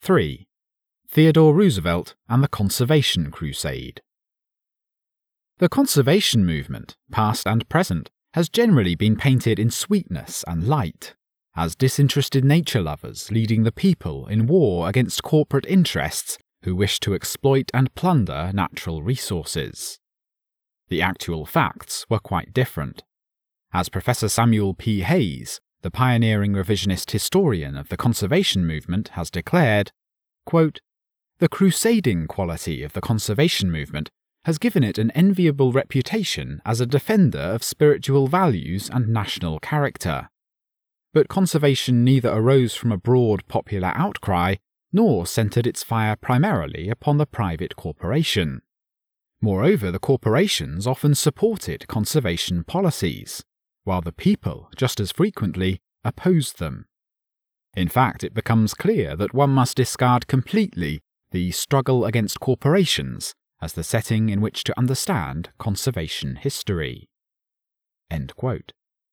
3. Theodore Roosevelt and the Conservation Crusade. The conservation movement, past and present, has generally been painted in sweetness and light, as disinterested nature lovers leading the people in war against corporate interests who wish to exploit and plunder natural resources. The actual facts were quite different. As Professor Samuel P. Hayes, the pioneering revisionist historian of the conservation movement, has declared, quote, "The crusading quality of the conservation movement has given it an enviable reputation as a defender of spiritual values and national character. But conservation neither arose from a broad popular outcry, nor centred its fire primarily upon the private corporation. Moreover, the corporations often supported conservation policies, while the people, just as frequently, opposed them. In fact, it becomes clear that one must discard completely the struggle against corporations as the setting in which to understand conservation history." End quote.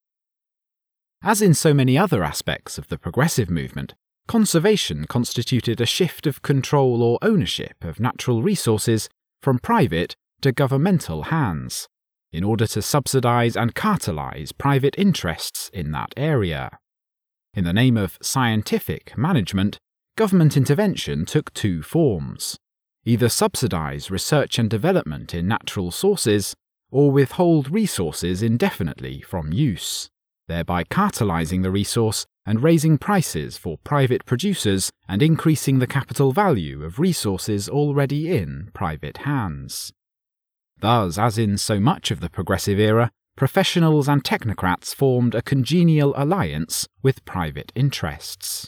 As in so many other aspects of the progressive movement, conservation constituted a shift of control or ownership of natural resources from private to governmental hands, in order to subsidize and cartelize private interests in that area. In the name of scientific management, government intervention took two forms: either subsidize research and development in natural sources, or withhold resources indefinitely from use, thereby cartelizing the resource and raising prices for private producers and increasing the capital value of resources already in private hands. Thus, as in so much of the progressive era, professionals and technocrats formed a congenial alliance with private interests.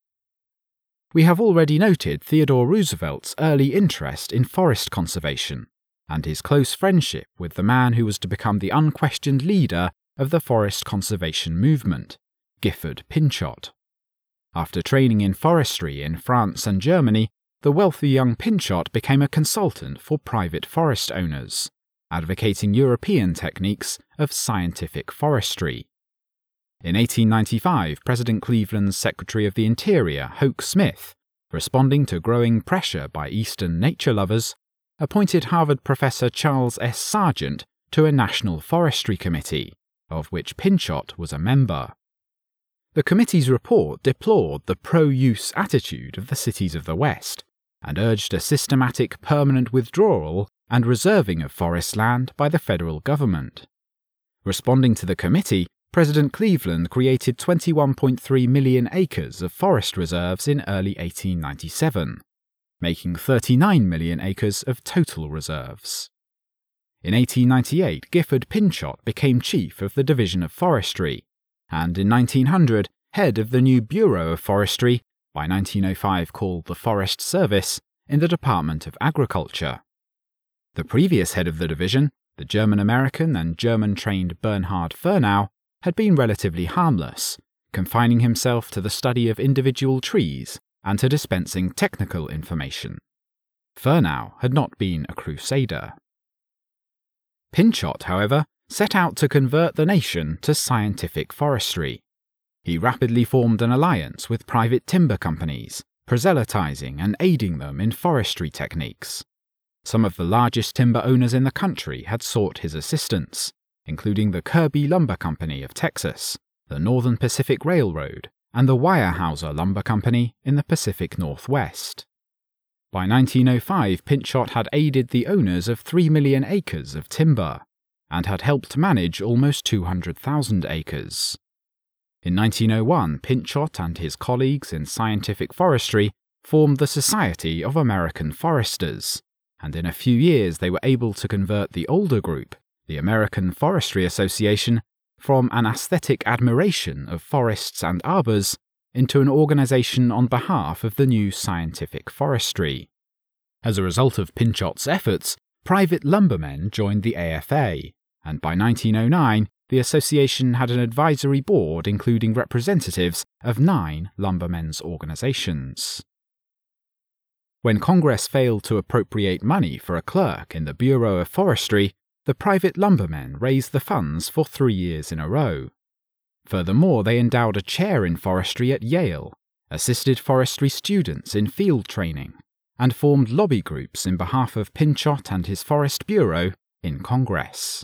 We have already noted Theodore Roosevelt's early interest in forest conservation, and his close friendship with the man who was to become the unquestioned leader of the forest conservation movement, Gifford Pinchot. After training in forestry in France and Germany, the wealthy young Pinchot became a consultant for private forest owners, advocating European techniques of scientific forestry. In 1895, President Cleveland's Secretary of the Interior, Hoke Smith, responding to growing pressure by Eastern nature lovers, appointed Harvard professor Charles S. Sargent to a National Forestry Committee, of which Pinchot was a member. The committee's report deplored the pro-use attitude of the cities of the West, and urged a systematic permanent withdrawal and reserving of forest land by the federal government. Responding to the committee, President Cleveland created 21.3 million acres of forest reserves in early 1897, making 39 million acres of total reserves. In 1898, Gifford Pinchot became chief of the Division of Forestry, and in 1900, head of the new Bureau of Forestry, by 1905 called the Forest Service, in the Department of Agriculture. The previous head of the division, the German-American and German-trained Bernhard Fernau, had been relatively harmless, confining himself to the study of individual trees and to dispensing technical information. Fernau had not been a crusader. Pinchot, however, set out to convert the nation to scientific forestry. He rapidly formed an alliance with private timber companies, proselytizing and aiding them in forestry techniques. Some of the largest timber owners in the country had sought his assistance, including the Kirby Lumber Company of Texas, the Northern Pacific Railroad, and the Weyerhaeuser Lumber Company in the Pacific Northwest. By 1905, Pinchot had aided the owners of 3 million acres of timber, and had helped manage almost 200,000 acres. In 1901, Pinchot and his colleagues in scientific forestry formed the Society of American Foresters, and in a few years they were able to convert the older group, the American Forestry Association, from an aesthetic admiration of forests and arbors into an organization on behalf of the new scientific forestry. As a result of Pinchot's efforts, private lumbermen joined the AFA, and by 1909 the association had an advisory board including representatives of 9 lumbermen's organizations. When Congress failed to appropriate money for a clerk in the Bureau of Forestry, the private lumbermen raised the funds for 3 years in a row. Furthermore, they endowed a chair in forestry at Yale, assisted forestry students in field training, and formed lobby groups in behalf of Pinchot and his Forest Bureau in Congress.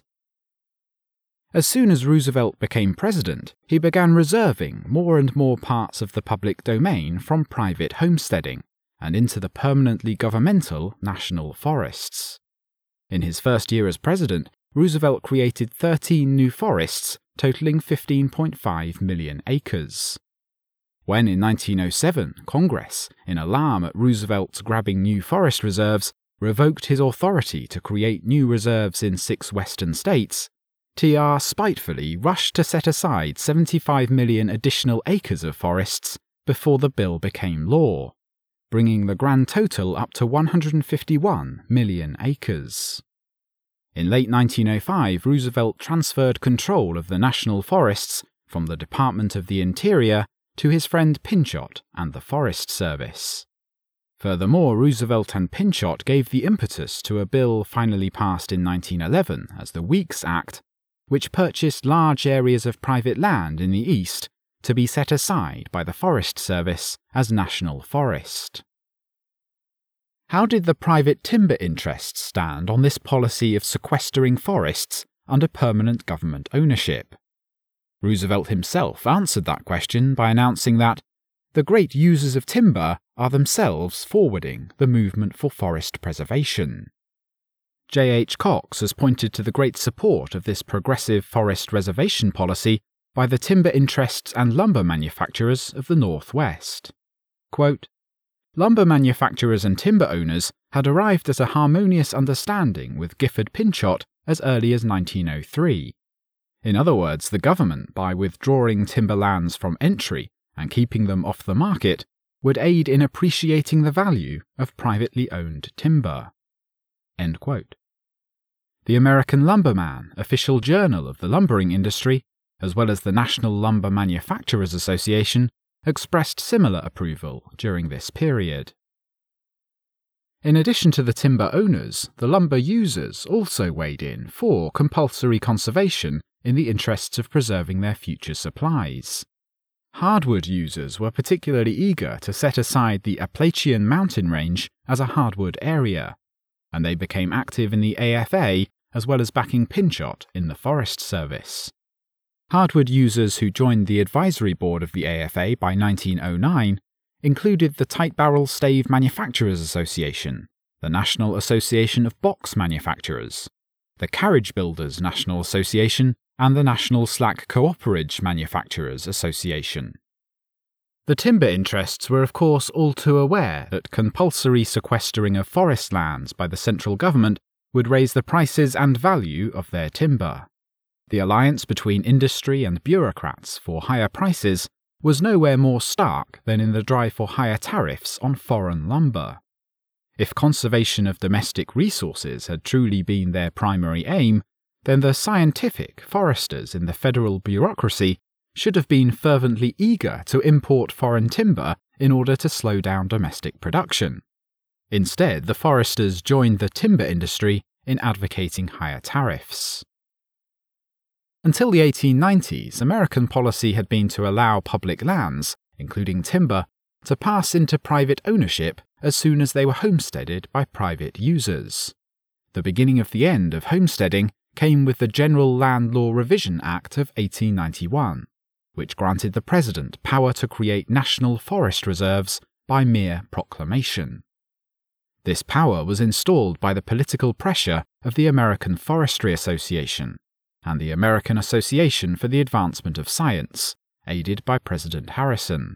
As soon as Roosevelt became president, he began reserving more and more parts of the public domain from private homesteading and into the permanently governmental national forests. In his first year as president, Roosevelt created 13 new forests totaling 15.5 million acres. When in 1907 Congress, in alarm at Roosevelt's grabbing new forest reserves, revoked his authority to create new reserves in 6 western states, TR spitefully rushed to set aside 75 million additional acres of forests before the bill became law, bringing the grand total up to 151 million acres. In late 1905, Roosevelt transferred control of the national forests from the Department of the Interior to his friend Pinchot and the Forest Service. Furthermore, Roosevelt and Pinchot gave the impetus to a bill finally passed in 1911 as the Weeks Act, which purchased large areas of private land in the East to be set aside by the Forest Service as national forest. How did the private timber interests stand on this policy of sequestering forests under permanent government ownership? Roosevelt himself answered that question by announcing that the great users of timber are themselves forwarding the movement for forest preservation. J. H. Cox has pointed to the great support of this progressive forest reservation policy by the timber interests and lumber manufacturers of the Northwest. Quote, "Lumber manufacturers and timber owners had arrived at a harmonious understanding with Gifford Pinchot as early as 1903. In other words, the government, by withdrawing timberlands from entry and keeping them off the market, would aid in appreciating the value of privately owned timber." End quote. The American Lumberman, official journal of the lumbering industry, as well as the National Lumber Manufacturers Association, expressed similar approval during this period. In addition to the timber owners, the lumber users also weighed in for compulsory conservation in the interests of preserving their future supplies. Hardwood users were particularly eager to set aside the Appalachian mountain range as a hardwood area, and they became active in the AFA as well as backing Pinchot in the Forest Service. Hardwood users who joined the advisory board of the AFA by 1909 included the Tight Barrel Stave Manufacturers Association, the National Association of Box Manufacturers, the Carriage Builders National Association, and the National Slack Cooperage Manufacturers Association. The timber interests were of course all too aware that compulsory sequestering of forest lands by the central government would raise the prices and value of their timber. The alliance between industry and bureaucrats for higher prices was nowhere more stark than in the drive for higher tariffs on foreign lumber. If conservation of domestic resources had truly been their primary aim, then the scientific foresters in the federal bureaucracy should have been fervently eager to import foreign timber in order to slow down domestic production. Instead, the foresters joined the timber industry in advocating higher tariffs. Until the 1890s, American policy had been to allow public lands, including timber, to pass into private ownership as soon as they were homesteaded by private users. The beginning of the end of homesteading came with the General Land Law Revision Act of 1891, which granted the President power to create national forest reserves by mere proclamation. This power was installed by the political pressure of the American Forestry Association and the American Association for the Advancement of Science, aided by President Harrison.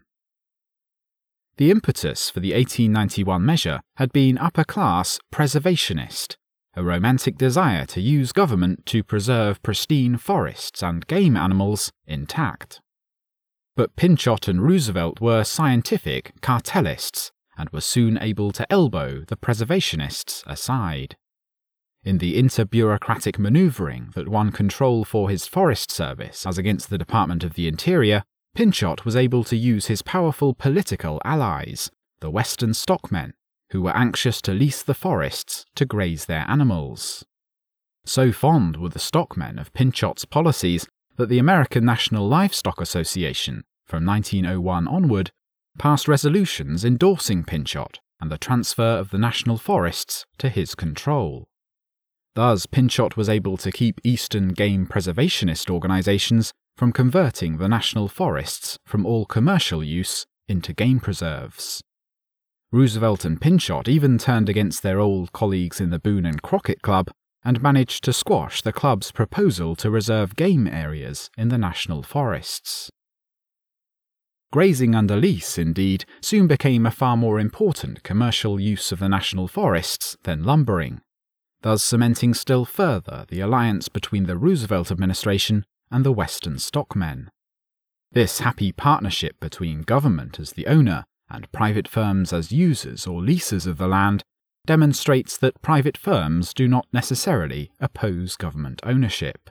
The impetus for the 1891 measure had been upper-class preservationist, a romantic desire to use government to preserve pristine forests and game animals intact. But Pinchot and Roosevelt were scientific cartelists and were soon able to elbow the preservationists aside. In the inter-bureaucratic manoeuvring that won control for his Forest Service as against the Department of the Interior, Pinchot was able to use his powerful political allies, the Western stockmen, who were anxious to lease the forests to graze their animals. So fond were the stockmen of Pinchot's policies that the American National Livestock Association, from 1901 onward, passed resolutions endorsing Pinchot and the transfer of the national forests to his control. Thus, Pinchot was able to keep Eastern game preservationist organisations from converting the national forests from all commercial use into game preserves. Roosevelt and Pinchot even turned against their old colleagues in the Boone and Crockett Club and managed to squash the club's proposal to reserve game areas in the national forests. Grazing under lease, indeed, soon became a far more important commercial use of the national forests than lumbering, thus cementing still further the alliance between the Roosevelt administration and the Western stockmen. This happy partnership between government as the owner and private firms as users or leasers of the land demonstrates that private firms do not necessarily oppose government ownership.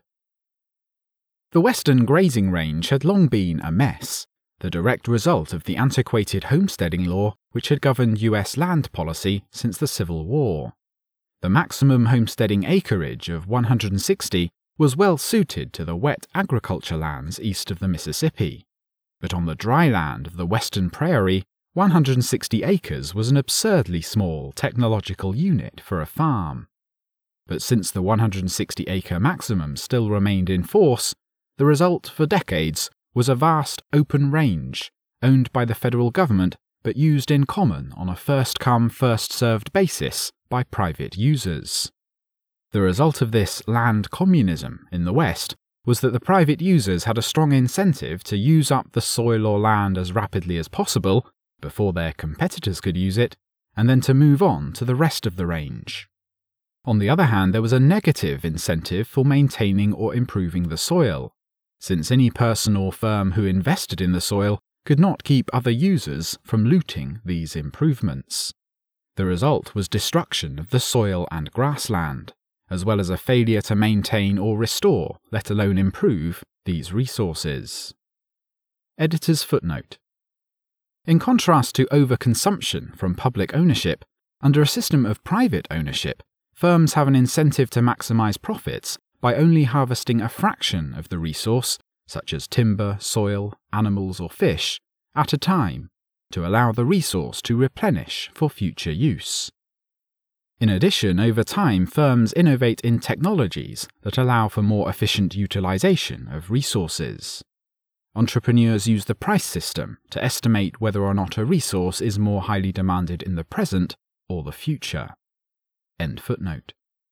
The Western grazing range had long been a mess, the direct result of the antiquated homesteading law which had governed US land policy since the Civil War. The maximum homesteading acreage of 160 was well suited to the wet agriculture lands east of the Mississippi, but on the dry land of the Western Prairie, 160 acres was an absurdly small technological unit for a farm. But since the 160-acre maximum still remained in force, the result for decades was a vast open range, owned by the federal government but used in common on a first-come, first-served basis by private users. The result of this land communism in the West was that the private users had a strong incentive to use up the soil or land as rapidly as possible before their competitors could use it, and then to move on to the rest of the range. On the other hand, there was a negative incentive for maintaining or improving the soil, since any person or firm who invested in the soil could not keep other users from looting these improvements. The result was destruction of the soil and grassland, as well as a failure to maintain or restore, let alone improve, these resources. Editor's footnote. In contrast to overconsumption from public ownership, under a system of private ownership, firms have an incentive to maximize profits by only harvesting a fraction of the resource, such as timber, soil, animals, or fish, at a time, to allow the resource to replenish for future use. In addition, over time, firms innovate in technologies that allow for more efficient utilization of resources. Entrepreneurs use the price system to estimate whether or not a resource is more highly demanded in the present or the future. End footnote.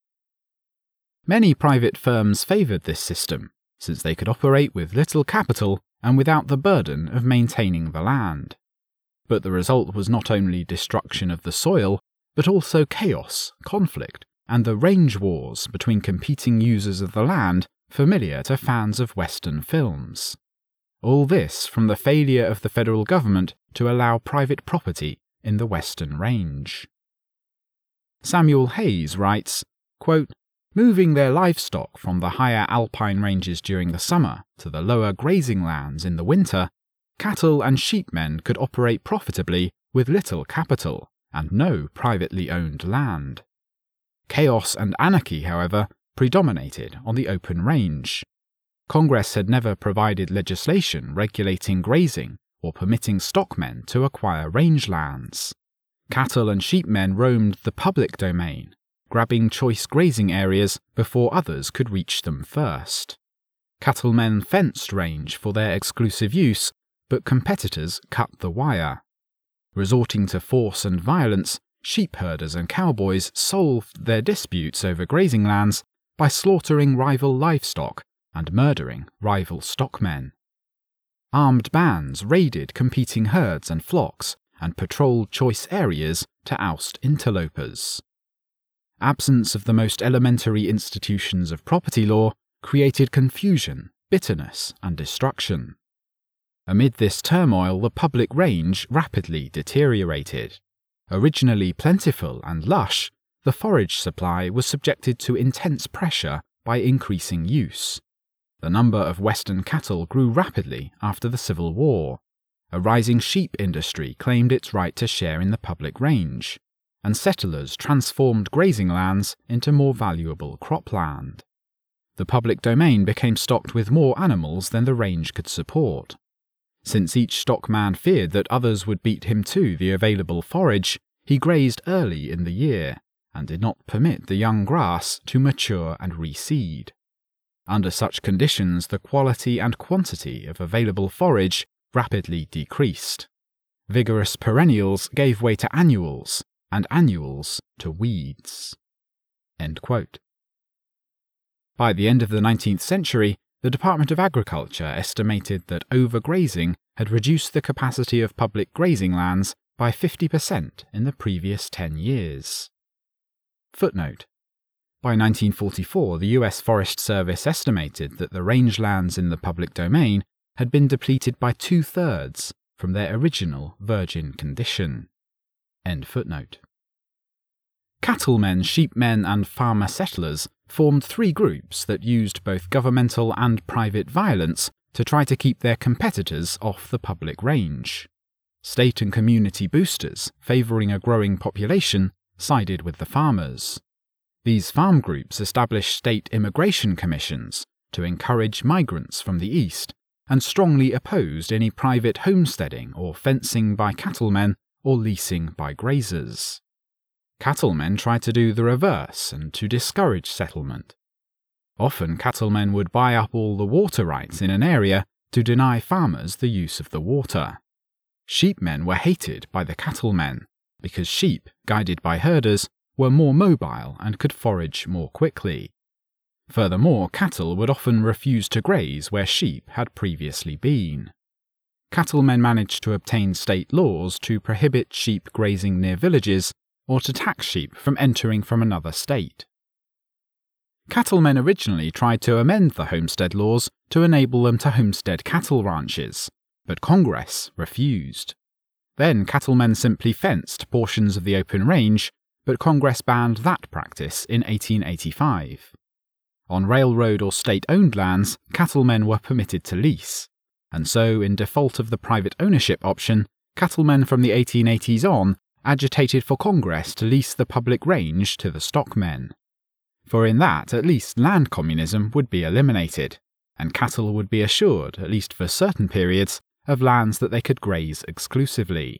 Many private firms favoured this system, since they could operate with little capital and without the burden of maintaining the land. But the result was not only destruction of the soil, but also chaos, conflict, and the range wars between competing users of the land familiar to fans of Western films. All this from the failure of the federal government to allow private property in the Western Range. Samuel Hayes writes, quote, "Moving their livestock from the higher alpine ranges during the summer to the lower grazing lands in the winter, cattle and sheepmen could operate profitably with little capital and no privately owned land. Chaos and anarchy, however, predominated on the open range. Congress had never provided legislation regulating grazing or permitting stockmen to acquire rangelands. Cattle and sheepmen roamed the public domain, grabbing choice grazing areas before others could reach them first. Cattlemen fenced range for their exclusive use, but competitors cut the wire. Resorting to force and violence, sheep herders and cowboys solved their disputes over grazing lands by slaughtering rival livestock and murdering rival stockmen. Armed bands raided competing herds and flocks and patrolled choice areas to oust interlopers. Absence of the most elementary institutions of property law created confusion, bitterness, and destruction. Amid this turmoil, the public range rapidly deteriorated. Originally plentiful and lush, the forage supply was subjected to intense pressure by increasing use. The number of Western cattle grew rapidly after the Civil War. A rising sheep industry claimed its right to share in the public range, and settlers transformed grazing lands into more valuable cropland. The public domain became stocked with more animals than the range could support. Since each stockman feared that others would beat him to the available forage, he grazed early in the year and did not permit the young grass to mature and reseed. Under such conditions, the quality and quantity of available forage rapidly decreased. Vigorous perennials gave way to annuals, and annuals to weeds." End quote. By the end of the 19th century, the Department of Agriculture estimated that overgrazing had reduced the capacity of public grazing lands by 50% in the previous 10 years. Footnote: by 1944, the US Forest Service estimated that the rangelands in the public domain had been depleted by 2/3 from their original virgin condition. End footnote. Cattlemen, sheepmen, and farmer settlers formed 3 groups that used both governmental and private violence to try to keep their competitors off the public range. State and community boosters, favouring a growing population, sided with the farmers. These farm groups established state immigration commissions to encourage migrants from the east, and strongly opposed any private homesteading or fencing by cattlemen or leasing by grazers. Cattlemen tried to do the reverse and to discourage settlement. Often cattlemen would buy up all the water rights in an area to deny farmers the use of the water. Sheepmen were hated by the cattlemen because sheep, guided by herders, were more mobile and could forage more quickly. Furthermore, cattle would often refuse to graze where sheep had previously been. Cattlemen managed to obtain state laws to prohibit sheep grazing near villages or to tax sheep from entering from another state. Cattlemen originally tried to amend the homestead laws to enable them to homestead cattle ranches, but Congress refused. Then cattlemen simply fenced portions of the open range, but Congress banned that practice in 1885. On railroad or state-owned lands, cattlemen were permitted to lease, and so, in default of the private ownership option, cattlemen from the 1880s on agitated for Congress to lease the public range to the stockmen. For in that, at least, land communism would be eliminated, and cattle would be assured, at least for certain periods, of lands that they could graze exclusively.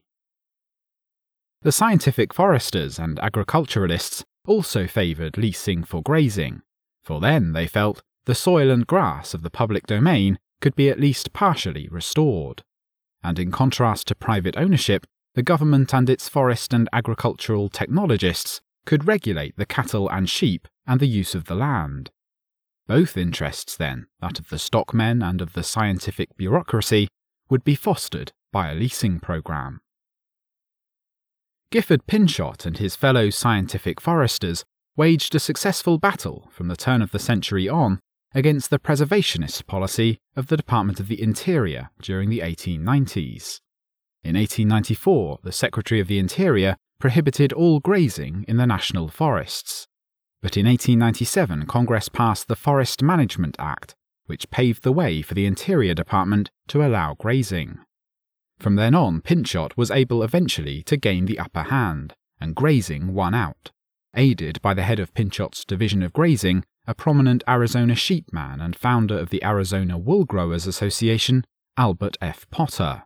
The scientific foresters and agriculturalists also favoured leasing for grazing, for then, they felt, the soil and grass of the public domain could be at least partially restored. And in contrast to private ownership, the government and its forest and agricultural technologists could regulate the cattle and sheep and the use of the land. Both interests, then, that of the stockmen and of the scientific bureaucracy, would be fostered by a leasing programme. Gifford Pinchot and his fellow scientific foresters waged a successful battle from the turn of the century on against the preservationist policy of the Department of the Interior during the 1890s. In 1894, the Secretary of the Interior prohibited all grazing in the national forests. But in 1897, Congress passed the Forest Management Act, which paved the way for the Interior Department to allow grazing. From then on, Pinchot was able eventually to gain the upper hand, and grazing won out, aided by the head of Pinchot's Division of Grazing, a prominent Arizona sheepman and founder of the Arizona Wool Growers Association, Albert F. Potter.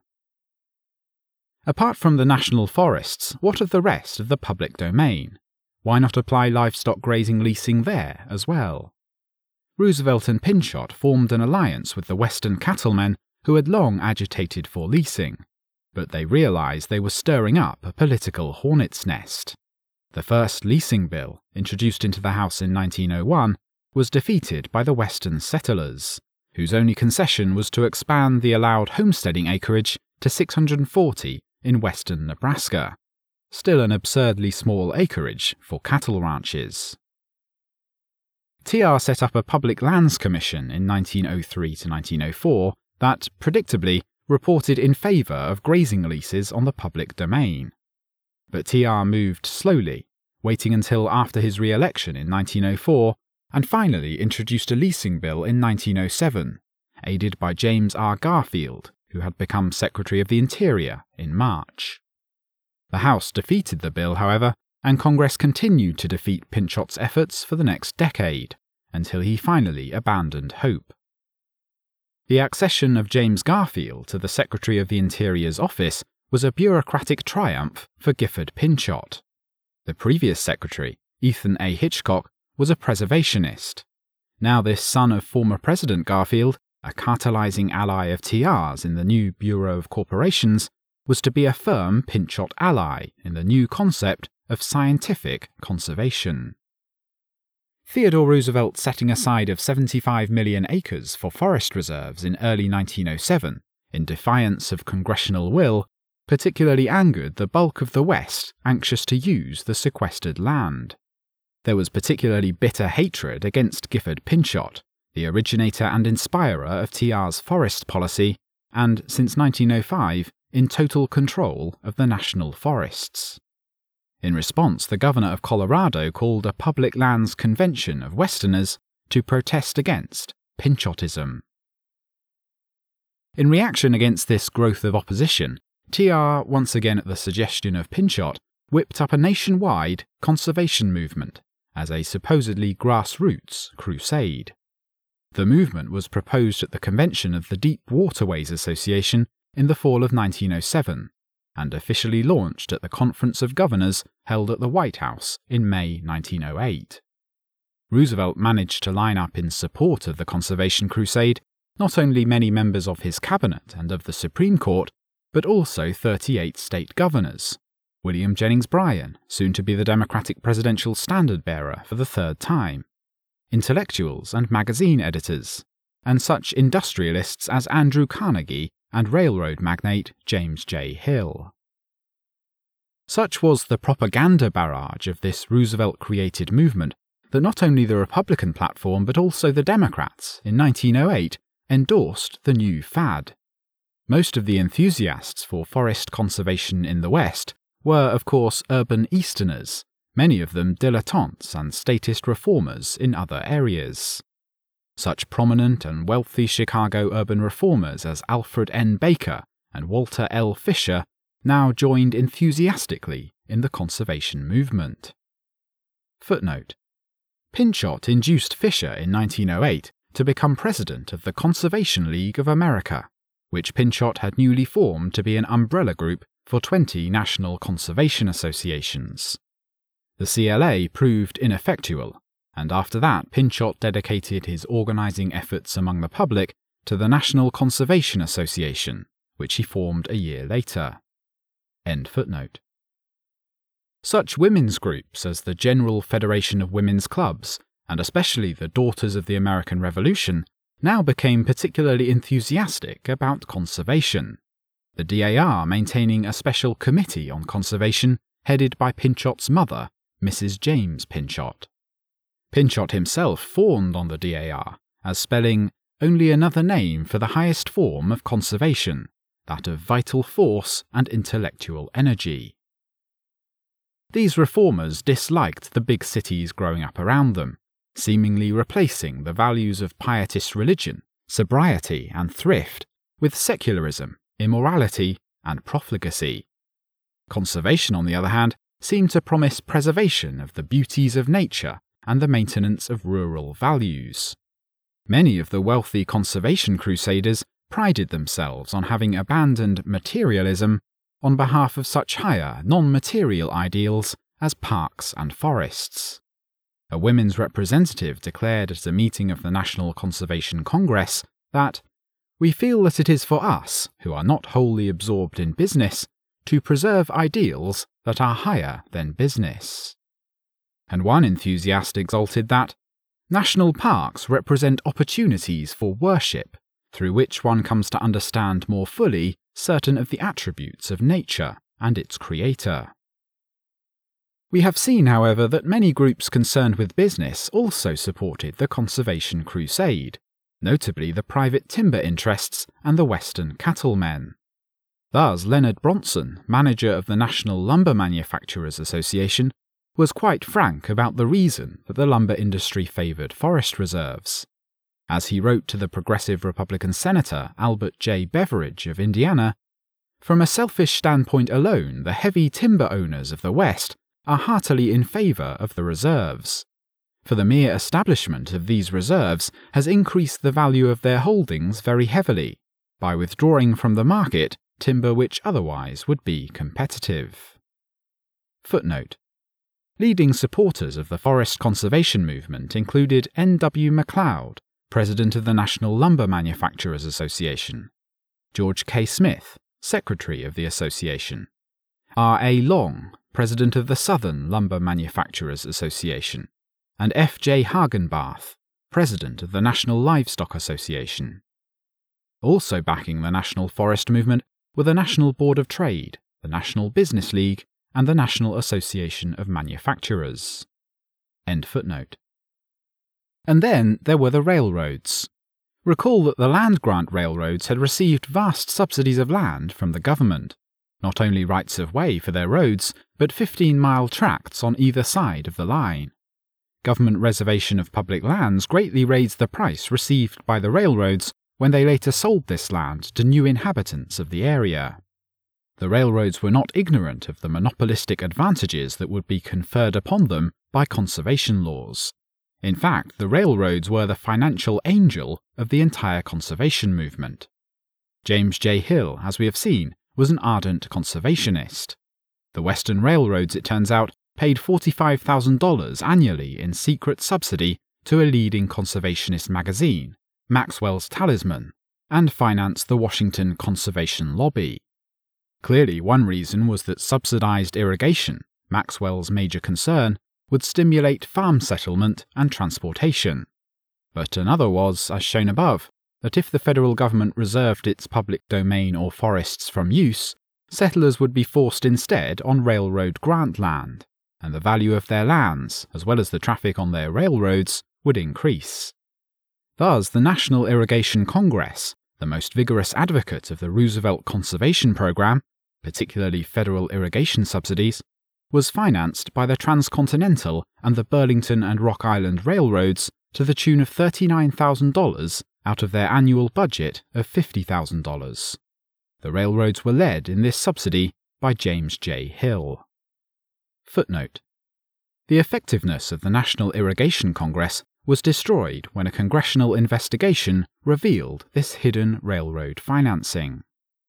Apart from the national forests, what of the rest of the public domain? Why not apply livestock grazing leasing there as well? Roosevelt and Pinchot formed an alliance with the Western cattlemen who had long agitated for leasing, but they realized they were stirring up a political hornet's nest. The first leasing bill, introduced into the House in 1901, was defeated by the Western settlers, whose only concession was to expand the allowed homesteading acreage to 640 in western Nebraska, still an absurdly small acreage for cattle ranches. TR set up a Public Lands Commission in 1903 to 1904 that, predictably, reported in favour of grazing leases on the public domain. But TR moved slowly, waiting until after his re-election in 1904, and finally introduced a leasing bill in 1907, aided by James R. Garfield, who had become Secretary of the Interior in March. The House defeated the bill, however, and Congress continued to defeat Pinchot's efforts for the next decade, until he finally abandoned hope. The accession of James Garfield to the Secretary of the Interior's office was a bureaucratic triumph for Gifford Pinchot. The previous secretary, Ethan A. Hitchcock, was a preservationist. Now this son of former President Garfield, a cartelizing ally of TR's in the new Bureau of Corporations, was to be a firm Pinchot ally in the new concept of scientific conservation. Theodore Roosevelt setting aside of 75 million acres for forest reserves in early 1907, in defiance of congressional will, particularly angered the bulk of the West anxious to use the sequestered land. There was particularly bitter hatred against Gifford Pinchot, the originator and inspirer of TR's forest policy, and, since 1905, in total control of the national forests. In response, the governor of Colorado called a public lands convention of Westerners to protest against Pinchotism. In reaction against this growth of opposition, TR, once again at the suggestion of Pinchot, whipped up a nationwide conservation movement as a supposedly grassroots crusade. The movement was proposed at the convention of the Deep Waterways Association in the fall of 1907, and officially launched at the Conference of Governors held at the White House in May 1908. Roosevelt managed to line up in support of the conservation crusade not only many members of his cabinet and of the Supreme Court, but also 38 state governors, William Jennings Bryan, soon to be the Democratic presidential standard-bearer for the third time, intellectuals and magazine editors, and such industrialists as Andrew Carnegie and railroad magnate James J. Hill. Such was the propaganda barrage of this Roosevelt-created movement that not only the Republican platform but also the Democrats, in 1908, endorsed the new fad. Most of the enthusiasts for forest conservation in the West were, of course, urban Easterners, many of them dilettantes and statist reformers in other areas. Such prominent and wealthy Chicago urban reformers as Alfred N. Baker and Walter L. Fisher now joined enthusiastically in the conservation movement. Footnote: Pinchot induced Fisher in 1908 to become president of the Conservation League of America, which Pinchot had newly formed to be an umbrella group for 20 national conservation associations. The CLA proved ineffectual, and after that Pinchot dedicated his organizing efforts among the public to the National Conservation Association, which he formed a year later. End footnote. Such women's groups as the General Federation of Women's Clubs, and especially the Daughters of the American Revolution, now became particularly enthusiastic about conservation, the DAR maintaining a special committee on conservation headed by Pinchot's mother, Mrs. James Pinchot. Pinchot himself fawned on the DAR as spelling only another name for the highest form of conservation, that of vital force and intellectual energy. These reformers disliked the big cities growing up around them, seemingly replacing the values of pietist religion, sobriety and thrift with secularism, immorality and profligacy. Conservation, on the other hand, seemed to promise preservation of the beauties of nature and the maintenance of rural values. Many of the wealthy conservation crusaders prided themselves on having abandoned materialism on behalf of such higher, non-material ideals as parks and forests. A women's representative declared at a meeting of the National Conservation Congress that, "We feel that it is for us, who are not wholly absorbed in business, to preserve ideals that are higher than business." And one enthusiast exulted that, "National parks represent opportunities for worship, through which one comes to understand more fully certain of the attributes of nature and its creator." We have seen, however, that many groups concerned with business also supported the conservation crusade, notably the private timber interests and the Western cattlemen. Thus, Leonard Bronson, manager of the National Lumber Manufacturers Association, was quite frank about the reason that the lumber industry favoured forest reserves. As he wrote to the progressive Republican Senator Albert J. Beveridge of Indiana, "From a selfish standpoint alone, the heavy timber owners of the West are heartily in favour of the reserves. for the mere establishment of these reserves has increased the value of their holdings very heavily, by withdrawing from the market timber which otherwise would be competitive. Footnote: leading supporters of the forest conservation movement included N. W. MacLeod, President of the National Lumber Manufacturers Association, George K. Smith, Secretary of the Association, R. A. Long, President of the Southern Lumber Manufacturers Association, and F. J. Hagenbarth, President of the National Livestock Association. Also backing the National Forest Movement were the National Board of Trade, the National Business League, and the National Association of Manufacturers. End footnote. And then there were the railroads. Recall that the land-grant railroads had received vast subsidies of land from the government, not only rights of way for their roads, but 15-mile tracts on either side of the line. Government reservation of public lands greatly raised the price received by the railroads when they later sold this land to new inhabitants of the area. The railroads were not ignorant of the monopolistic advantages that would be conferred upon them by conservation laws. In fact, the railroads were the financial angel of the entire conservation movement. James J. Hill, as we have seen, was an ardent conservationist. The Western railroads, it turns out, paid $45,000 annually in secret subsidy to a leading conservationist magazine, Maxwell's Talisman, and financed the Washington Conservation Lobby. Clearly, one reason was that subsidized irrigation, Maxwell's major concern, would stimulate farm settlement and transportation. But another was, as shown above, that if the federal government reserved its public domain or forests from use, settlers would be forced instead on railroad grant land, and the value of their lands, as well as the traffic on their railroads, would increase. Thus, the National Irrigation Congress, the most vigorous advocate of the Roosevelt Conservation Program, particularly federal irrigation subsidies, was financed by the Transcontinental and the Burlington and Rock Island Railroads to the tune of $39,000 out of their annual budget of $50,000. The railroads were led in this subsidy by James J. Hill. Footnote: the effectiveness of the National Irrigation Congress was destroyed when a congressional investigation revealed this hidden railroad financing.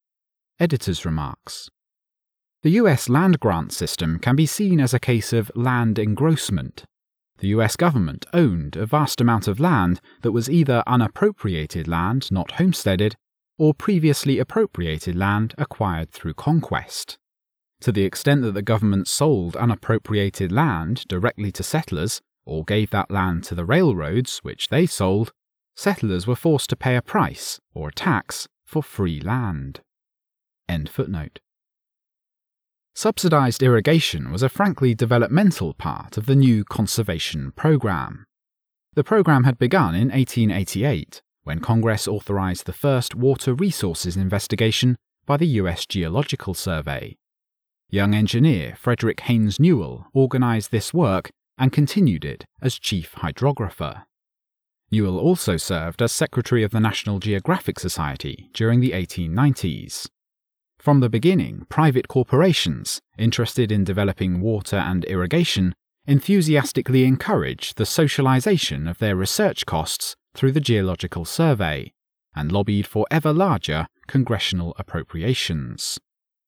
Editor's remarks. The U.S. land grant system can be seen as a case of land engrossment. The U.S. government owned a vast amount of land that was either unappropriated land not homesteaded, or previously appropriated land acquired through conquest. To the extent that the government sold unappropriated land directly to settlers, or gave that land to the railroads, which they sold, settlers were forced to pay a price, or a tax, for free land. End footnote. Subsidized irrigation was a frankly developmental part of the new conservation program. The program had begun in 1888, when Congress authorized the first water resources investigation by the U.S. Geological Survey. Young engineer Frederick Haynes Newell organized this work and continued it as chief hydrographer. Newell also served as secretary of the National Geographic Society during the 1890s. From the beginning, private corporations, interested in developing water and irrigation, enthusiastically encouraged the socialization of their research costs through the Geological Survey, and lobbied for ever larger congressional appropriations.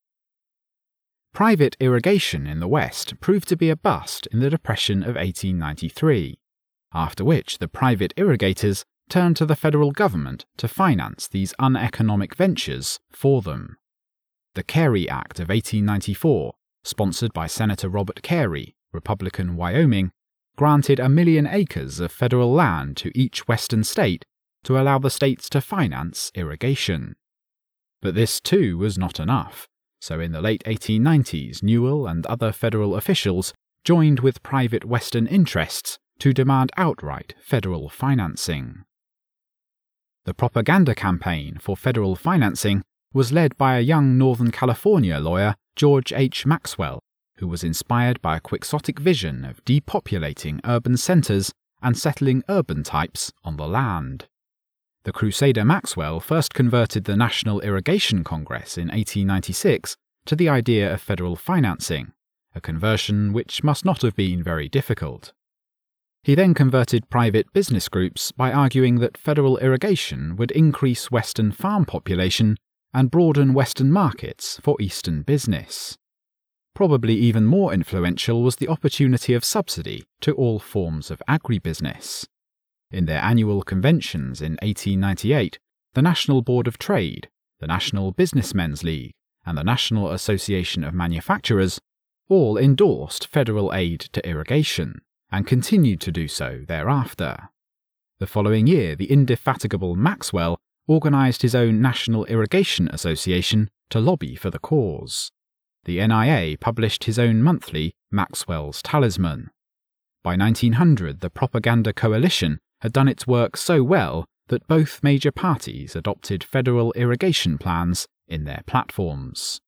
Private irrigation in the West proved to be a bust in the Depression of 1893, after which the private irrigators turned to the federal government to finance these uneconomic ventures for them. The Carey Act of 1894, sponsored by Senator Robert Carey, Republican Wyoming, granted 1 million acres of federal land to each western state to allow the states to finance irrigation. But this too was not enough, so in the late 1890s Newell and other federal officials joined with private western interests to demand outright federal financing. The propaganda campaign for federal financing was led by a young Northern California lawyer, George H. Maxwell, who was inspired by a quixotic vision of depopulating urban centers and settling urban types on the land. The Crusader Maxwell first converted the National Irrigation Congress in 1896 to the idea of federal financing, a conversion which must not have been very difficult. He then converted private business groups by arguing that federal irrigation would increase Western farm population and broaden Western markets for Eastern business. Probably even more influential was the opportunity of subsidy to all forms of agribusiness. In their annual conventions in 1898, the National Board of Trade, the National Businessmen's League, and the National Association of Manufacturers all endorsed federal aid to irrigation, and continued to do so thereafter. The following year, the indefatigable Maxwell organised his own National Irrigation Association to lobby for the cause. The NIA published his own monthly Maxwell's Talisman. By 1900, the Propaganda Coalition had done its work so well that both major parties adopted federal irrigation plans in their platforms.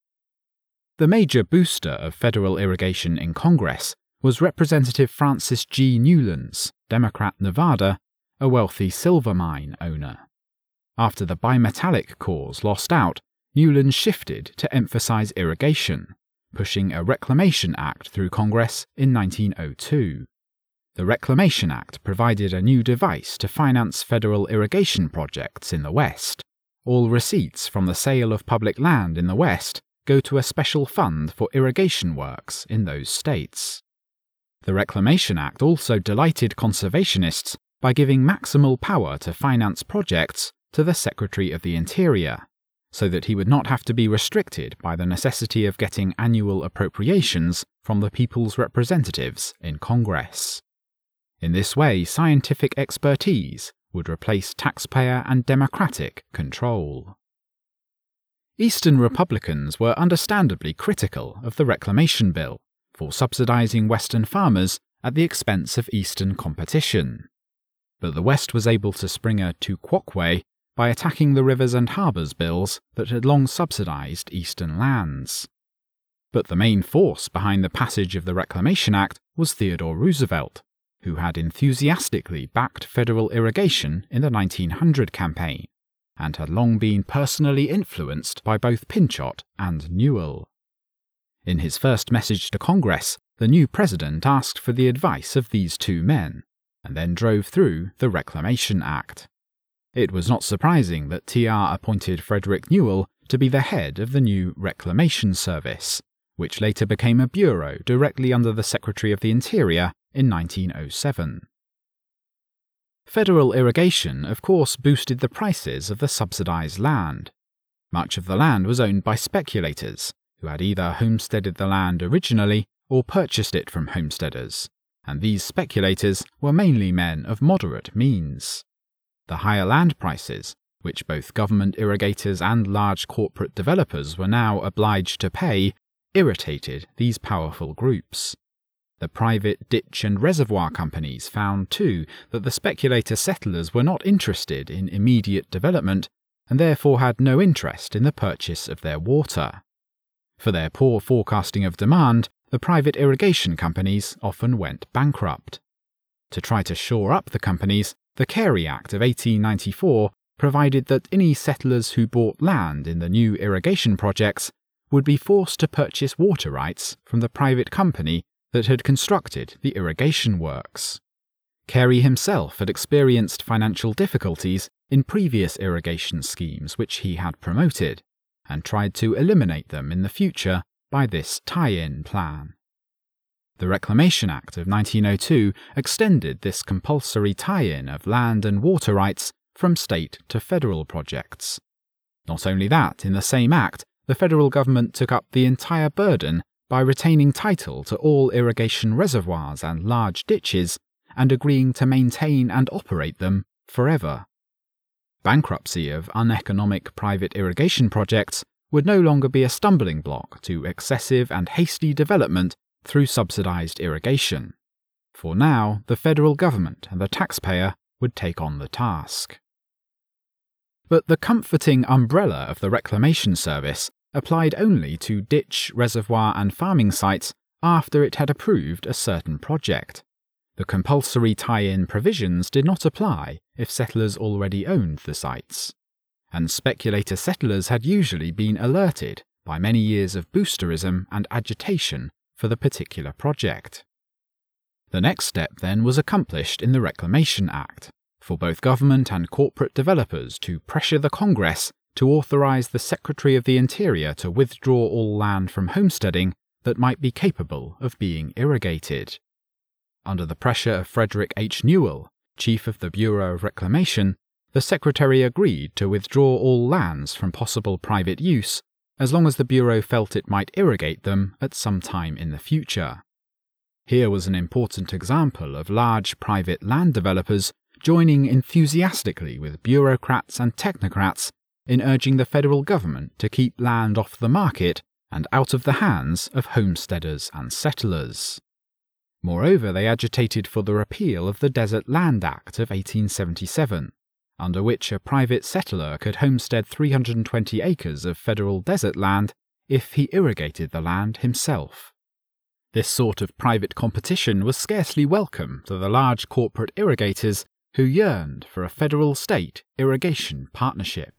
The major booster of federal irrigation in Congress was Representative Francis G. Newlands, Democrat Nevada, a wealthy silver mine owner. After the bimetallic cause lost out, Newlands shifted to emphasize irrigation, pushing a Reclamation Act through Congress in 1902. The Reclamation Act provided a new device to finance federal irrigation projects in the West. All receipts from the sale of public land in the West go to a special fund for irrigation works in those states. The Reclamation Act also delighted conservationists by giving maximal power to finance projects to the Secretary of the Interior, so that he would not have to be restricted by the necessity of getting annual appropriations from the people's representatives in Congress. In this way, scientific expertise would replace taxpayer and democratic control. Eastern Republicans were understandably critical of the Reclamation Bill for subsidizing Western farmers at the expense of Eastern competition. But the West was able to spring a tu quoque by attacking the Rivers and Harbours bills that had long subsidized Eastern lands. But the main force behind the passage of the Reclamation Act was Theodore Roosevelt, who had enthusiastically backed federal irrigation in the 1900 campaign, and had long been personally influenced by both Pinchot and Newell. In his first message to Congress, the new president asked for the advice of these two men, and then drove through the Reclamation Act. It was not surprising that TR appointed Frederick Newell to be the head of the new Reclamation Service, which later became a bureau directly under the Secretary of the Interior in 1907. Federal irrigation, of course, boosted the prices of the subsidized land. Much of the land was owned by speculators, who had either homesteaded the land originally or purchased it from homesteaders, and these speculators were mainly men of moderate means. The higher land prices, which both government irrigators and large corporate developers were now obliged to pay, irritated these powerful groups. The private ditch and reservoir companies found, too, that the speculator settlers were not interested in immediate development and therefore had no interest in the purchase of their water. For their poor forecasting of demand, the private irrigation companies often went bankrupt. To try to shore up the companies, the Carey Act of 1894 provided that any settlers who bought land in the new irrigation projects would be forced to purchase water rights from the private company that had constructed the irrigation works. Carey himself had experienced financial difficulties in previous irrigation schemes which he had promoted, and tried to eliminate them in the future by this tie-in plan. The Reclamation Act of 1902 extended this compulsory tie-in of land and water rights from state to federal projects. Not only that, in the same act, the federal government took up the entire burden by retaining title to all irrigation reservoirs and large ditches and agreeing to maintain and operate them forever. Bankruptcy of uneconomic private irrigation projects would no longer be a stumbling block to excessive and hasty development through subsidized irrigation, for now the federal government and the taxpayer would take on the task. But the comforting umbrella of the Reclamation Service applied only to ditch, reservoir and farming sites after it had approved a certain project. The compulsory tie-in provisions did not apply if settlers already owned the sites, and speculator settlers had usually been alerted by many years of boosterism and agitation for the particular project. The next step then was accomplished in the Reclamation Act, for both government and corporate developers to pressure the Congress to authorize the Secretary of the Interior to withdraw all land from homesteading that might be capable of being irrigated. Under the pressure of Frederick H. Newell, Chief of the Bureau of Reclamation, the Secretary agreed to withdraw all lands from possible private use as long as the Bureau felt it might irrigate them at some time in the future. Here was an important example of large private land developers joining enthusiastically with bureaucrats and technocrats in urging the federal government to keep land off the market and out of the hands of homesteaders and settlers. Moreover, they agitated for the repeal of the Desert Land Act of 1877, under which a private settler could homestead 320 acres of federal desert land if he irrigated the land himself. This sort of private competition was scarcely welcome to the large corporate irrigators who yearned for a federal-state irrigation partnership.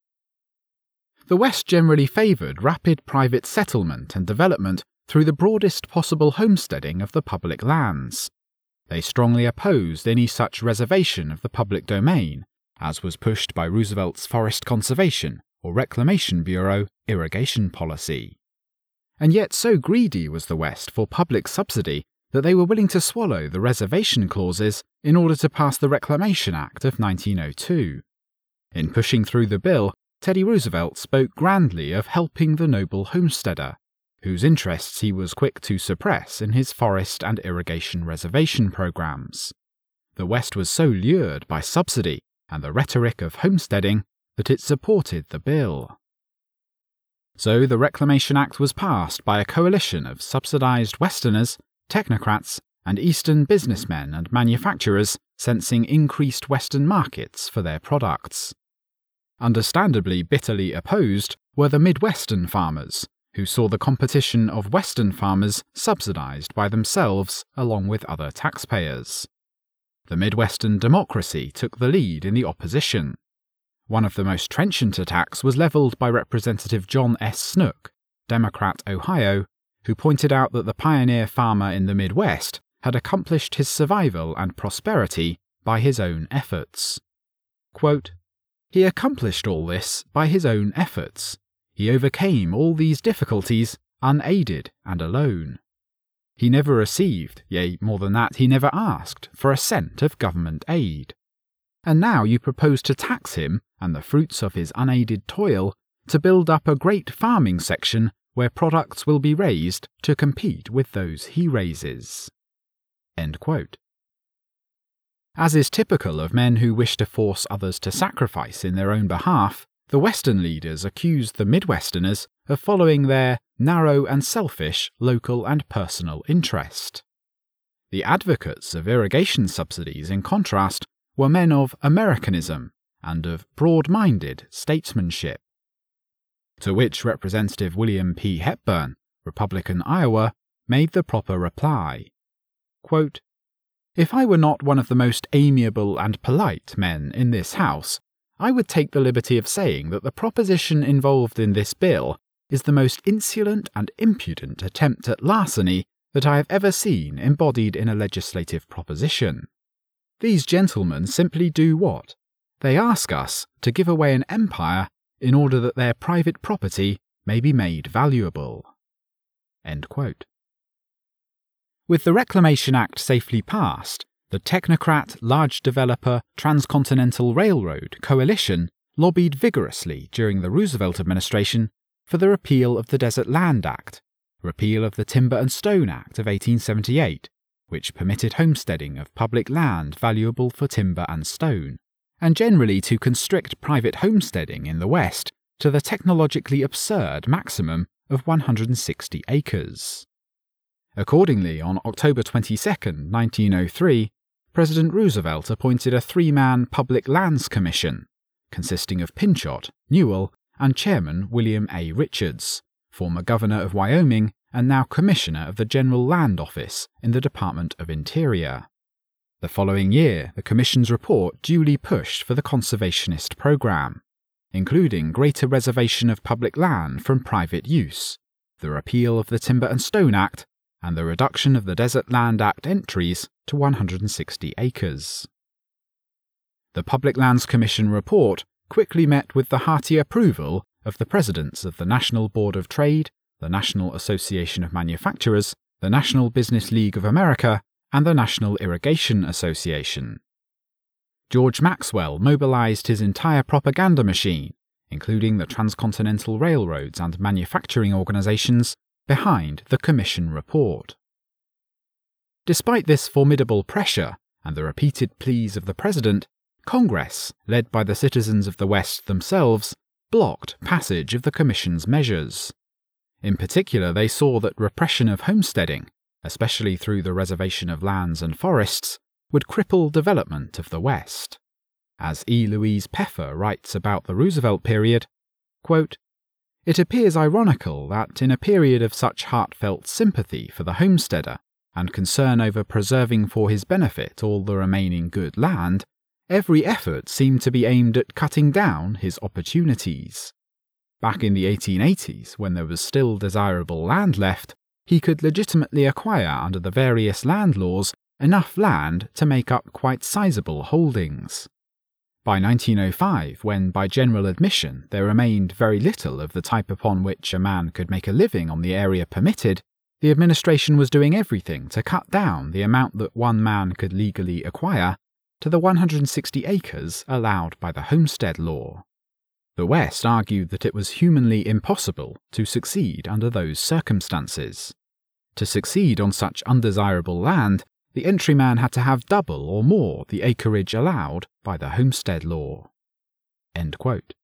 The West generally favoured rapid private settlement and development through the broadest possible homesteading of the public lands. They strongly opposed any such reservation of the public domain, as was pushed by Roosevelt's Forest Conservation or Reclamation Bureau irrigation policy. And yet so greedy was the West for public subsidy that they were willing to swallow the reservation clauses in order to pass the Reclamation Act of 1902. In pushing through the bill, Teddy Roosevelt spoke grandly of helping the noble homesteader, whose interests he was quick to suppress in his forest and irrigation reservation programs. The West was so lured by subsidy and the rhetoric of homesteading that it supported the bill. So the Reclamation Act was passed by a coalition of subsidized Westerners, technocrats, and Eastern businessmen and manufacturers sensing increased Western markets for their products. Understandably bitterly opposed were the Midwestern farmers, who saw the competition of Western farmers subsidized by themselves along with other taxpayers. The Midwestern Democracy took the lead in the opposition. One of the most trenchant attacks was levelled by Representative John S. Snook, Democrat, Ohio, who pointed out that the pioneer farmer in the Midwest had accomplished his survival and prosperity by his own efforts. Quote, "He accomplished all this by his own efforts. He overcame all these difficulties unaided and alone. He never received, yea, more than that, he never asked for a cent of government aid. And now you propose to tax him and the fruits of his unaided toil to build up a great farming section where products will be raised to compete with those he raises." End quote. As is typical of men who wish to force others to sacrifice in their own behalf, the Western leaders accused the Midwesterners of following their narrow and selfish local and personal interest. The advocates of irrigation subsidies, in contrast, were men of Americanism and of broad-minded statesmanship. To which Representative William P. Hepburn, Republican Iowa, made the proper reply. Quote, "If I were not one of the most amiable and polite men in this House, I would take the liberty of saying that the proposition involved in this bill is the most insolent and impudent attempt at larceny that I have ever seen embodied in a legislative proposition. These gentlemen simply do what? They ask us to give away an empire in order that their private property may be made valuable." End quote. With the Reclamation Act safely passed, the technocrat, large developer, Transcontinental Railroad coalition lobbied vigorously during the Roosevelt administration for the repeal of the Desert Land Act, repeal of the Timber and Stone Act of 1878, which permitted homesteading of public land valuable for timber and stone, and generally to constrict private homesteading in the West to the technologically absurd maximum of 160 acres. Accordingly, on October 22, 1903, President Roosevelt appointed a three-man Public Lands Commission, consisting of Pinchot, Newell, and Chairman William A. Richards, former Governor of Wyoming and now Commissioner of the General Land Office in the Department of Interior. The following year, the Commission's report duly pushed for the conservationist program, including greater reservation of public land from private use, the repeal of the Timber and Stone Act, and the reduction of the Desert Land Act entries to 160 acres. The Public Lands Commission report quickly met with the hearty approval of the presidents of the National Board of Trade, the National Association of Manufacturers, the National Business League of America, and the National Irrigation Association. George Maxwell mobilized his entire propaganda machine, including the transcontinental railroads and manufacturing organizations, behind the Commission report. Despite this formidable pressure and the repeated pleas of the President, Congress, led by the citizens of the West themselves, blocked passage of the Commission's measures. In particular, they saw that repression of homesteading, especially through the reservation of lands and forests, would cripple development of the West. As E. Louise Peffer writes about the Roosevelt period, quote, "It appears ironical that in a period of such heartfelt sympathy for the homesteader and concern over preserving for his benefit all the remaining good land, every effort seemed to be aimed at cutting down his opportunities. Back in the 1880s, when there was still desirable land left, he could legitimately acquire under the various land laws enough land to make up quite sizable holdings. By 1905, when by general admission there remained very little of the type upon which a man could make a living on the area permitted, the administration was doing everything to cut down the amount that one man could legally acquire to the 160 acres allowed by the Homestead Law. The West argued that it was humanly impossible to succeed under those circumstances. To succeed on such undesirable land, the entryman had to have double or more the acreage allowed by the Homestead Law." End quote.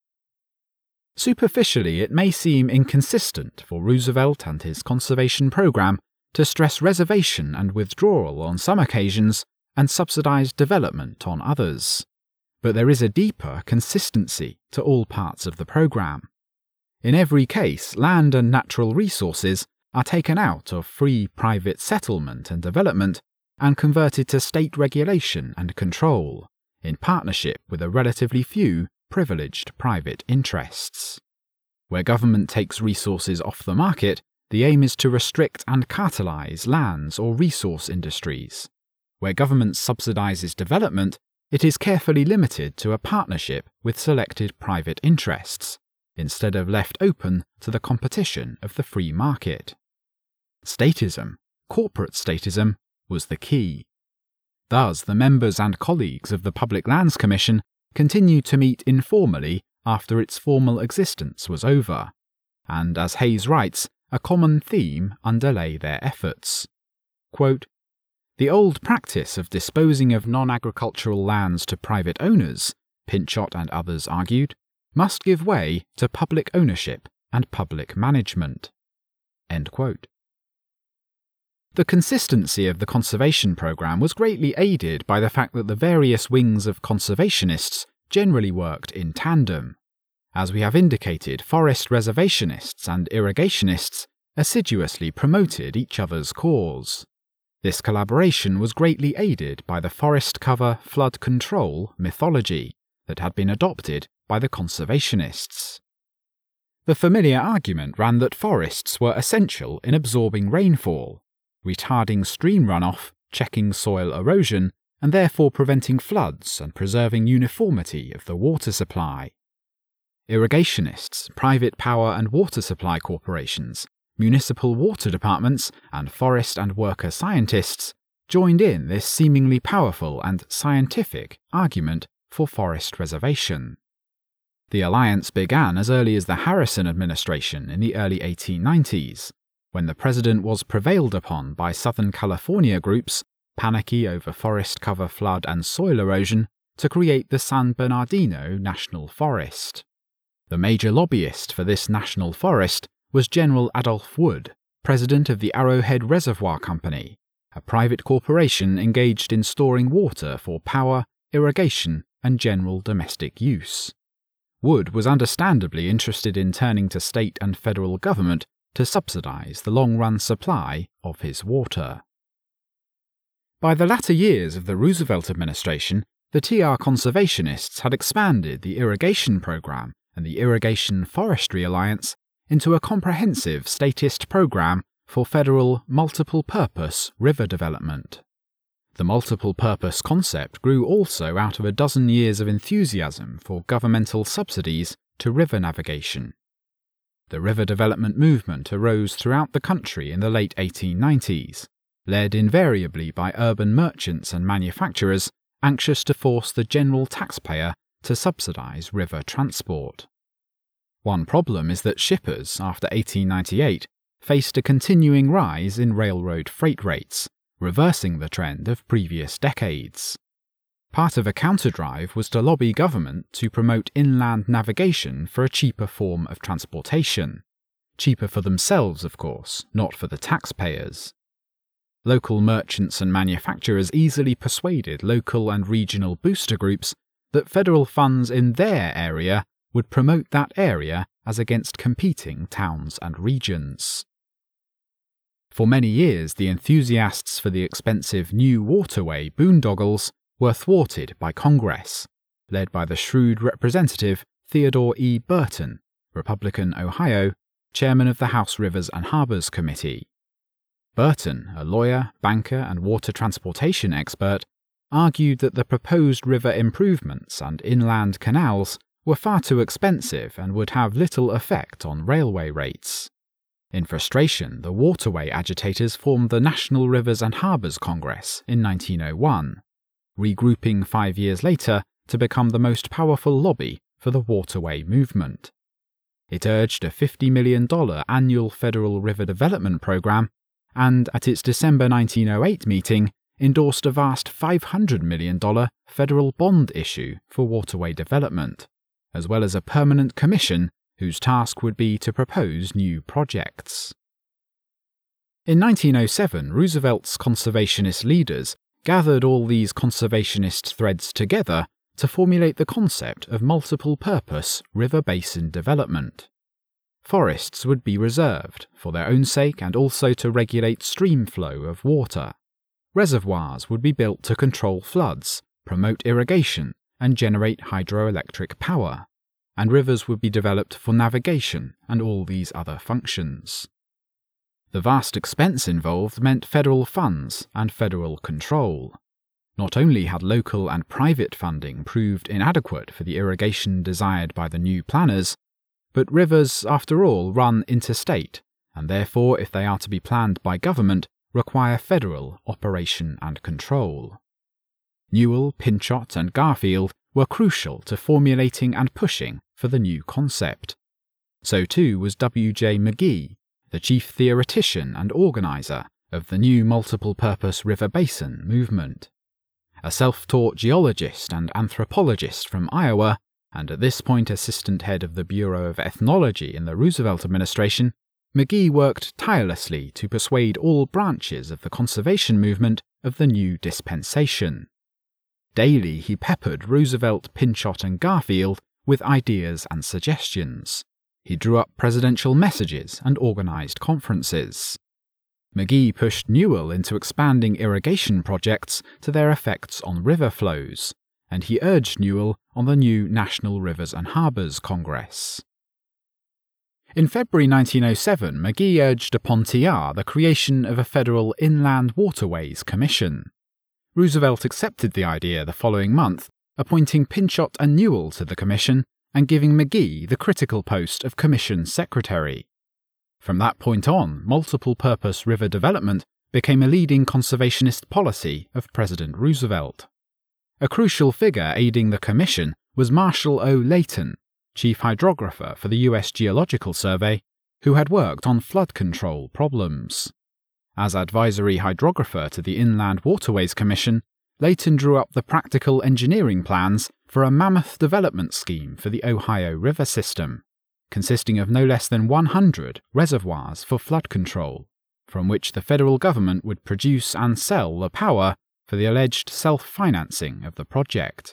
Superficially, it may seem inconsistent for Roosevelt and his conservation program to stress reservation and withdrawal on some occasions and subsidized development on others. But there is a deeper consistency to all parts of the program. In every case, land and natural resources are taken out of free private settlement and development and converted to state regulation and control, in partnership with a relatively few privileged private interests. Where government takes resources off the market, the aim is to restrict and cartelize lands or resource industries. Where government subsidizes development, it is carefully limited to a partnership with selected private interests, instead of left open to the competition of the free market. Statism, corporate statism, was the key. Thus, the members and colleagues of the Public Lands Commission continued to meet informally after its formal existence was over, and, as Hayes writes, a common theme underlay their efforts. Quote, "The old practice of disposing of non-agricultural lands to private owners," Pinchot and others argued, "must give way to public ownership and public management." End quote. The consistency of the conservation program was greatly aided by the fact that the various wings of conservationists generally worked in tandem. As we have indicated, forest reservationists and irrigationists assiduously promoted each other's cause. This collaboration was greatly aided by the forest cover flood control mythology that had been adopted by the conservationists. The familiar argument ran that forests were essential in absorbing rainfall, retarding stream runoff, checking soil erosion, and therefore preventing floods and preserving uniformity of the water supply. Irrigationists, private power and water supply corporations, municipal water departments, and forest and worker scientists joined in this seemingly powerful and scientific argument for forest reservation. The alliance began as early as the Harrison administration in the early 1890s, when the president was prevailed upon by Southern California groups, panicky over forest cover flood and soil erosion, to create the San Bernardino National Forest. The major lobbyist for this national forest was General Adolph Wood, president of the Arrowhead Reservoir Company, a private corporation engaged in storing water for power, irrigation, and general domestic use. Wood was understandably interested in turning to state and federal government to subsidize the long-run supply of his water. By the latter years of the Roosevelt administration, the TR conservationists had expanded the irrigation program and the Irrigation Forestry Alliance into a comprehensive statist program for federal multiple-purpose river development. The multiple-purpose concept grew also out of a dozen years of enthusiasm for governmental subsidies to river navigation. The river development movement arose throughout the country in the late 1890s, led invariably by urban merchants and manufacturers anxious to force the general taxpayer to subsidize river transport. One problem is that shippers, after 1898, faced a continuing rise in railroad freight rates, reversing the trend of previous decades. Part of a counterdrive was to lobby government to promote inland navigation for a cheaper form of transportation. Cheaper for themselves, of course, not for the taxpayers. Local merchants and manufacturers easily persuaded local and regional booster groups that federal funds in their area would promote that area as against competing towns and regions. For many years, the enthusiasts for the expensive new waterway boondoggles were thwarted by Congress, led by the shrewd Representative Theodore E. Burton, Republican, Ohio, chairman of the House Rivers and Harbors Committee. Burton, a lawyer, banker, and water transportation expert, argued that the proposed river improvements and inland canals were far too expensive and would have little effect on railway rates. In frustration, the waterway agitators formed the National Rivers and Harbors Congress in 1901, regrouping 5 years later to become the most powerful lobby for the waterway movement. It urged a $50 million annual federal river development program and, at its December 1908 meeting, endorsed a vast $500 million federal bond issue for waterway development, as well as a permanent commission whose task would be to propose new projects. In 1907, Roosevelt's conservationist leaders gathered all these conservationist threads together to formulate the concept of multiple-purpose river basin development. Forests would be reserved, for their own sake and also to regulate stream flow of water. Reservoirs would be built to control floods, promote irrigation, and generate hydroelectric power, and rivers would be developed for navigation and all these other functions. The vast expense involved meant federal funds and federal control. Not only had local and private funding proved inadequate for the irrigation desired by the new planners, but rivers, after all, run interstate, and therefore, if they are to be planned by government, require federal operation and control. Newell, Pinchot, and Garfield were crucial to formulating and pushing for the new concept. So too was W.J. McGee, the chief theoretician and organizer of the new multiple-purpose river basin movement. A self-taught geologist and anthropologist from Iowa, and at this point assistant head of the Bureau of Ethnology in the Roosevelt administration, McGee worked tirelessly to persuade all branches of the conservation movement of the new dispensation. Daily he peppered Roosevelt, Pinchot, and Garfield with ideas and suggestions. He drew up presidential messages and organized conferences. McGee pushed Newell into expanding irrigation projects to their effects on river flows, and he urged Newell on the new National Rivers and Harbors Congress. In February 1907, McGee urged upon TR the creation of a federal Inland Waterways Commission. Roosevelt accepted the idea the following month, appointing Pinchot and Newell to the commission and giving McGee the critical post of commission secretary. From that point on, multiple-purpose river development became a leading conservationist policy of President Roosevelt. A crucial figure aiding the commission was Marshall O. Layton, chief hydrographer for the U.S. Geological Survey, who had worked on flood control problems. As advisory hydrographer to the Inland Waterways Commission, Layton drew up the practical engineering plans for a mammoth development scheme for the Ohio River system, consisting of no less than 100 reservoirs for flood control, from which the federal government would produce and sell the power for the alleged self-financing of the project.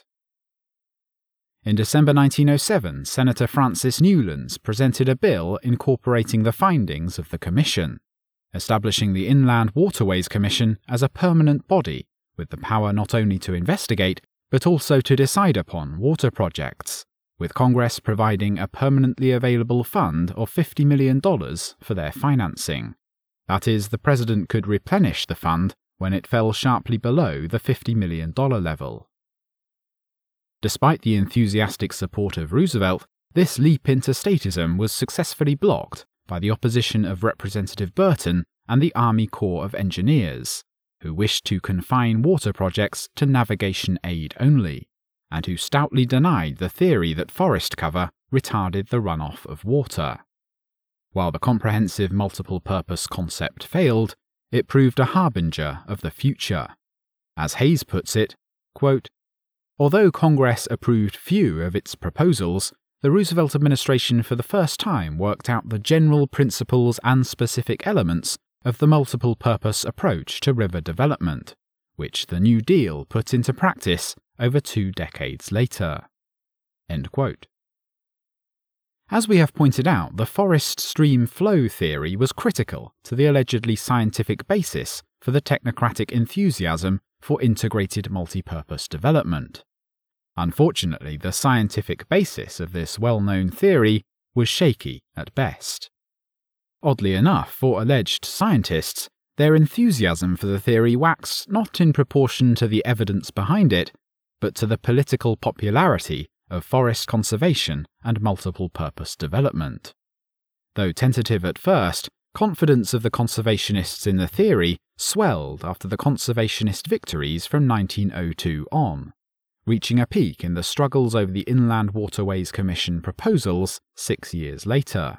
In December 1907, Senator Francis Newlands presented a bill incorporating the findings of the commission, establishing the Inland Waterways Commission as a permanent body with the power not only to investigate but also to decide upon water projects, with Congress providing a permanently available fund of $50 million for their financing. That is, the president could replenish the fund when it fell sharply below the $50 million level. Despite the enthusiastic support of Roosevelt, this leap into statism was successfully blocked by the opposition of Representative Burton and the Army Corps of Engineers, who wished to confine water projects to navigation aid only, and who stoutly denied the theory that forest cover retarded the runoff of water. While the comprehensive multiple-purpose concept failed, it proved a harbinger of the future. As Hayes puts it, quote, "Although Congress approved few of its proposals, the Roosevelt administration for the first time worked out the general principles and specific elements of the multiple-purpose approach to river development, which the New Deal put into practice over 2 decades later." End quote. As we have pointed out, the forest stream flow theory was critical to the allegedly scientific basis for the technocratic enthusiasm for integrated multipurpose development. Unfortunately, the scientific basis of this well-known theory was shaky at best. Oddly enough, for alleged scientists, their enthusiasm for the theory waxed not in proportion to the evidence behind it, but to the political popularity of forest conservation and multiple-purpose development. Though tentative at first, confidence of the conservationists in the theory swelled after the conservationist victories from 1902 on, reaching a peak in the struggles over the Inland Waterways Commission proposals 6 years later.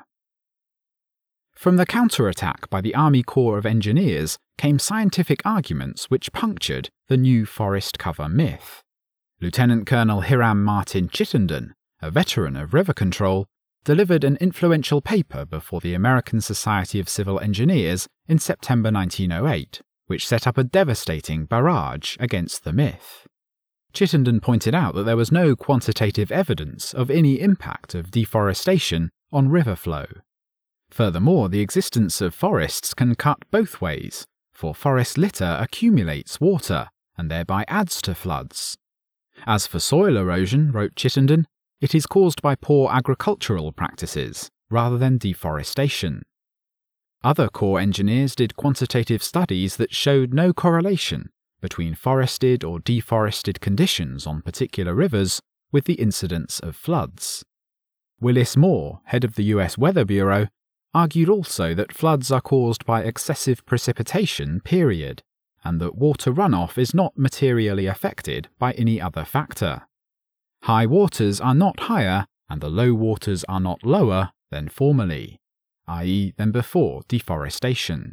From the counterattack by the Army Corps of Engineers came scientific arguments which punctured the new forest cover myth. Lieutenant Colonel Hiram Martin Chittenden, a veteran of river control, delivered an influential paper before the American Society of Civil Engineers in September 1908, which set up a devastating barrage against the myth. Chittenden pointed out that there was no quantitative evidence of any impact of deforestation on river flow. Furthermore, the existence of forests can cut both ways, for forest litter accumulates water and thereby adds to floods. As for soil erosion, wrote Chittenden, it is caused by poor agricultural practices rather than deforestation. Other Corps engineers did quantitative studies that showed no correlation between forested or deforested conditions on particular rivers with the incidence of floods. Willis Moore, head of the US Weather Bureau, argued also that floods are caused by excessive precipitation, period, and that water runoff is not materially affected by any other factor. High waters are not higher and the low waters are not lower than formerly, i.e. than before deforestation.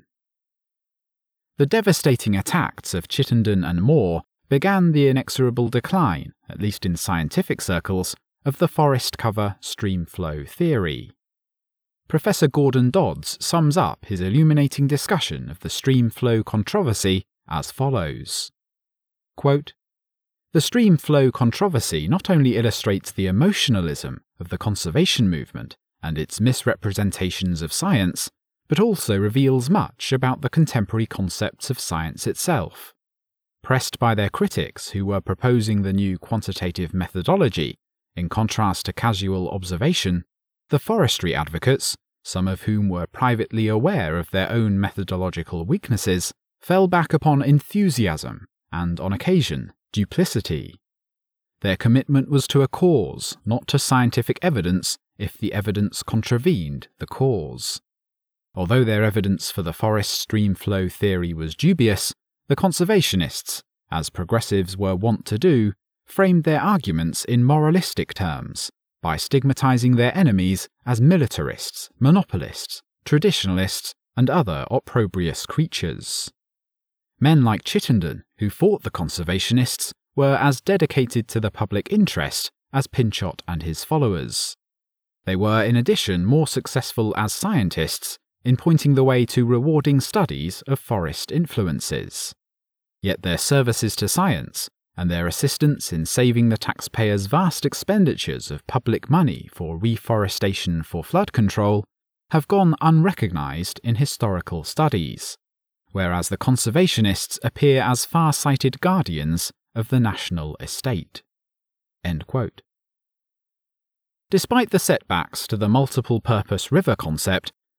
The devastating attacks of Chittenden and Moore began the inexorable decline, at least in scientific circles, of the forest cover stream flow theory. Professor Gordon Dodds sums up his illuminating discussion of the stream flow controversy as follows. Quote, "The stream flow controversy not only illustrates the emotionalism of the conservation movement and its misrepresentations of science, but also reveals much about the contemporary concepts of science itself. Pressed by their critics who were proposing the new quantitative methodology, in contrast to casual observation, the forestry advocates, some of whom were privately aware of their own methodological weaknesses, fell back upon enthusiasm and, on occasion, duplicity. Their commitment was to a cause, not to scientific evidence if the evidence contravened the cause. Although their evidence for the forest stream flow theory was dubious, the conservationists, as progressives were wont to do, framed their arguments in moralistic terms, by stigmatizing their enemies as militarists, monopolists, traditionalists, and other opprobrious creatures. Men like Chittenden, who fought the conservationists, were as dedicated to the public interest as Pinchot and his followers. They were, in addition, more successful as scientists in pointing the way to rewarding studies of forest influences. Yet their services to science and their assistance in saving the taxpayers' vast expenditures of public money for reforestation for flood control have gone unrecognized in historical studies, whereas the conservationists appear as far-sighted guardians of the national estate." End quote. Despite the setbacks to the multiple-purpose river concept,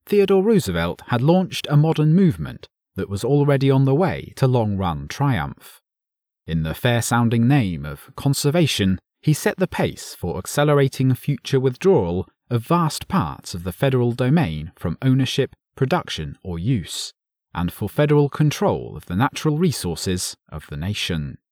Theodore Roosevelt had launched a modern movement that was already on the way to long-run triumph. In the fair-sounding name of conservation, he set the pace for accelerating future withdrawal of vast parts of the federal domain from ownership, production, or use, and for federal control of the natural resources of the nation.